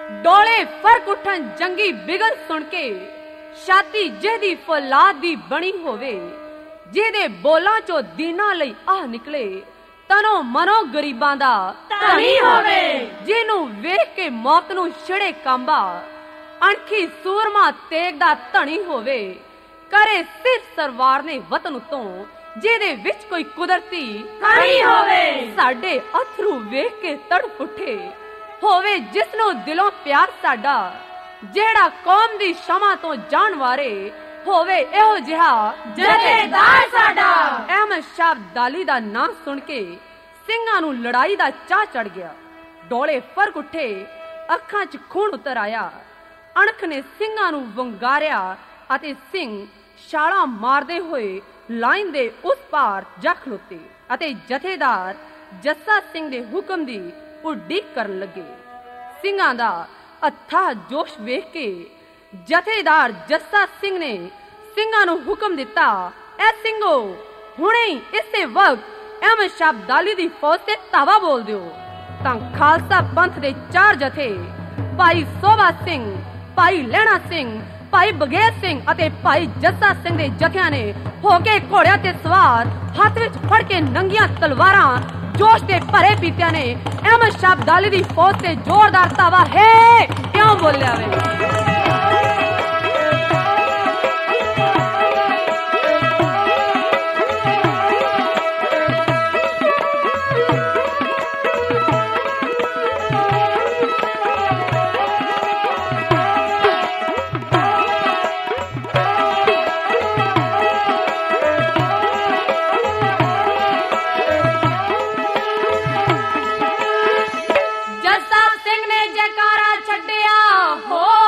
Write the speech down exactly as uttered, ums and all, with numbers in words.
ਡੋਲੇ ਫਰਕ ਉਠਣ ਜੰਗੀ ਬਿਗਲ ਸੁਣ ਕੇ, ਛਾਤੀ ਜਿਹਦੀ ਫੌਲਾਦ ਦੀ ਬਣੀ ਹੋਵੇ, ਜਿਹਦੇ ਬੋਲਾਂ ਚੋਂ ਦੀਨਾਂ ਲਈ ਆਹ ਨਿਕਲੇ, ਤਨੋਂ ਮਨੋਂ ਗਰੀਬਾਂ ਦਾ ਧਨੀ ਹੋਵੇ, ਜਿਹਨੂੰ ਵੇਖ ਕੇ ਮੌਤ ਨੂੰ ਛਿੜੇ ਕਾਂਬਾ, ਅਣਖੀ ਸੂਰਮਾ ਤੇਗ ਦਾ ਧਣੀ ਹੋਵੇ, ਕਰੇ ਸਿਰ ਸਰਵਾਰ ਨੇ ਵਤਨ ਉਤੋਂ, ਜਿਹਦੇ ਵਿੱਚ ਕੋਈ ਕੁਦਰਤੀ ਕਣੀ ਹੋਵੇ, ਸਾਡੇ ਅਥਰੂ ਵੇਖ ਕੇ ਤੜਫ ਉੱਠੇ, ਹੋਵੇ ਜਿਸ ਨੂੰ ਦਿਲੋਂ ਪਿਆਰ ਸਾਡਾ, ਜਿਹੜਾ ਕੌਮ ਦੀ ਸ਼ਮਾ ਤੋਂ ਜਾਣ ਵਾਰੇ, ਹੋਵੇ ਇਹੋ ਜਿਹਾ ਜਥੇਦਾਰ ਸਾਡਾ। ਅਹਿਮਦ ਸ਼ਾਹ ਅਬਦਾਲੀ ਦਾ ਨਾਂ ਸੁਣ ਕੇ ਸਿੰਘਾਂ ਨੂੰ ਲੜਾਈ ਦਾ ਚਾਹ ਚੜ ਗਿਆ। ਡੋਲੇ ਫਰਕ ਉੱਠੇ, ਅੱਖਾਂ 'ਚ ਖੂਨ ਉਤਰ ਆਇਆ। ਅਣਖ ਨੇ ਸਿੰਘਾਂ ਨੂੰ ਵੰਗਾਰਿਆ ਅਤੇ ਸਿੰਘ ਛਾਲਾਂ ਮਾਰਦੇ ਹੋਏ ਲਾਈਨ ਦੇ ਉਸ ਪਾਰ ਜਾ ਖਲੋਤੇ ਅਤੇ ਜਥੇਦਾਰ ਜੱਸਾ ਸਿੰਘ ਦੇ ਹੁਕਮ ਦੀ ਉਡੀਕ ਕਰਨ ਲੱਗੇ। ਸਿੰਘਾਂ ਦਾ ਅਥਾਹ ਜੋਸ਼ ਵੇਖ ਕੇ ਜਥੇਦਾਰ ਜੱਸਾ ਸਿੰਘ ਨੇ ਸਿੰਘਾਂ ਨੂੰ ਹੁਕਮ ਦਿੱਤਾ, ਐ ਸਿੰਘੋ, ਹੁਣੇ ਹੀ ਇਸੇ ਵਕਤ ਅਹਿਮਦ ਸ਼ਾਹ ਅਬਦਾਲੀ ਦੀ ਫੌਜ ਤੇ ਧਾਵਾ ਬੋਲ ਦਿਓ। ਤਾਂ ਖਾਲਸਾ ਪੰਥ ਦੇ ਚਾਰ ਜਥੇ, ਭਾਈ ਸੋਭਾ ਸਿੰਘ, ਭਾਈ ਲਹਿਣਾ ਸਿੰਘ, ਭਾਈ ਬਗੇਰ ਸਿੰਘ ਅਤੇ ਭਾਈ ਜੱਸਾ ਸਿੰਘ ਦੇ ਜਥਿਆਂ ਨੇ ਹੋ ਕੇ ਘੋੜਿਆਂ ਤੇ ਸਵਾਰ, ਹੱਥ ਵਿੱਚ ਫੜ ਕੇ ਨੰਗੀਆਂ ਤਲਵਾਰਾਂ, ਜੋਸ਼ ਦੇ ਭਰੇ ਪੀਤਿਆਂ ਨੇ ਅਹਿਮਦ ਸ਼ਾਹ ਅਬਦਾਲੀ ਦੀ ਫੌਜ ਤੇ ਜ਼ੋਰਦਾਰ ਧਾਵਾ ਹੈ ਕਿਉਂ ਬੋਲਿਆ ਵੇ। ਜੱਸਾ ਸਿੰਘ ਨੇ ਜੈਕਾਰਾ ਛੱਡਿਆ, ਹੋ